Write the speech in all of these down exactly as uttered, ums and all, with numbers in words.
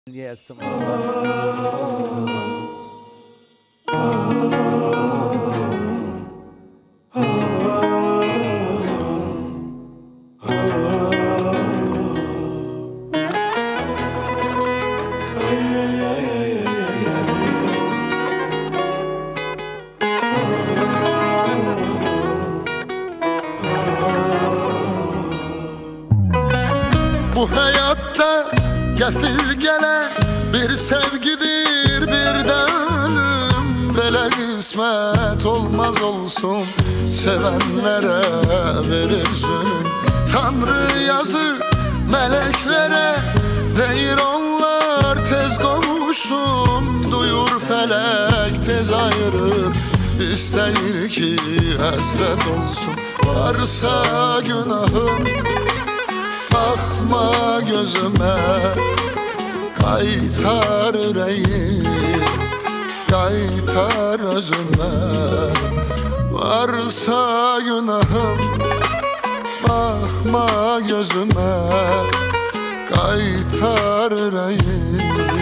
Yes, Allah. Bu hayatta gefil gele bir sevgidir, bir de ölüm. Böyle kısmet olmaz olsun, sevenlere verir zulüm. Tanrı yazı meleklere, deyir onlar tez kavuşsun. Duyur felek tez ayırır, isteyir ki hasret olsun. Varsa günahım bakma gözüme, kaytar yüreğim, kaytar özüme. Varsa günahım bakma gözüme, kaytar yüreğim,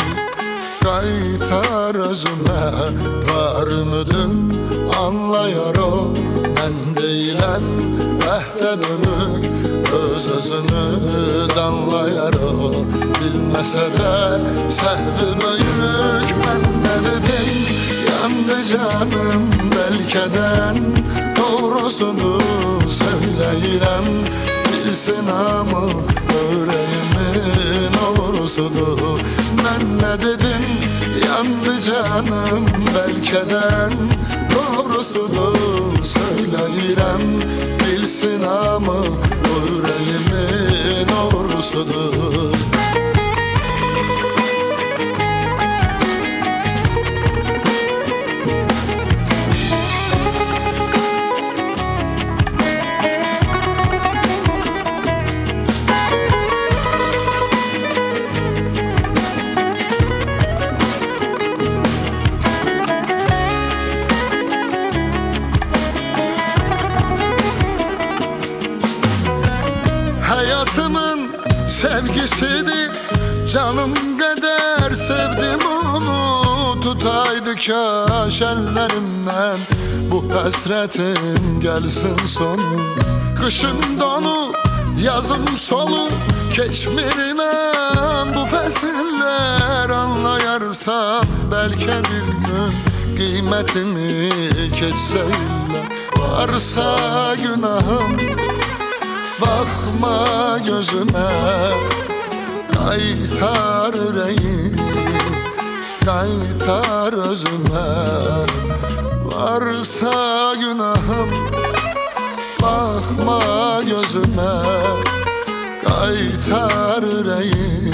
kaytar özüme. Var mıdım anlayar o, ben değilen ehde dönük. Öz özünü danlayar o, bilmese de sehvi büyük. Ben ne dedim yandı canım belkeden, doğrusunu söyleyirem, bilsin ama yüreğimin doğrusudur. Ben ne dedim yandı canım belkeden, doğrusunu söyleyirem, bilsin ama yüreğimin doğrusudur. Hayatımın sevgisidir, canım kadar sevdim onu. Tutaydı kaş ellerimden, bu hasretin gelsin sonu. Kışın donu, yazım solu, geçmirine bu fesiller. Anlayarsan belki bir gün kıymetimi geçseyle. Varsa günahım bakma gözüme, kaytar yüreğim, kaytar özüme. Varsa günahım bakma gözüme, kaytar yüreğim,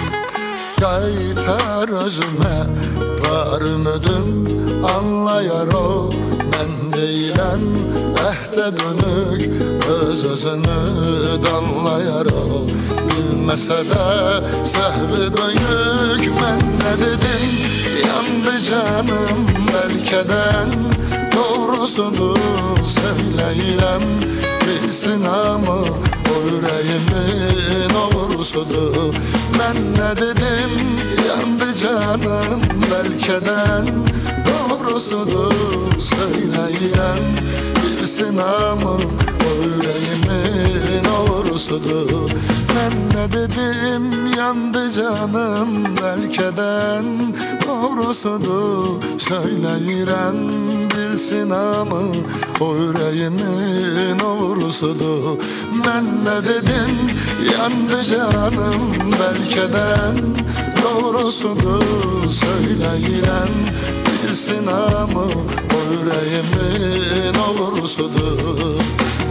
kaytar özüme. Var mıdım anlayar o, ben değilen ehde dönük. Öz özünü danlayar o, bilmese de sehvi büyük. Ben ne dedim yandı canım belkeden, doğrusunu söyleyirem, bilsin ama o yüreğimin doğrusudur. Ben ne dedim yandı canım belkeden, doğrusunu söyleyirem, bilsin ama o yüreğimin doğrusudur. Ben ne dedim yandı canım belkeden, doğrusunu söyleyirem, bilsin ama o yüreğimin doğrusudur. Ben ne dedim yandı canım belkeden, doğrusunu söyleyirem, bilsin ama o yüreğimin doğrusudur.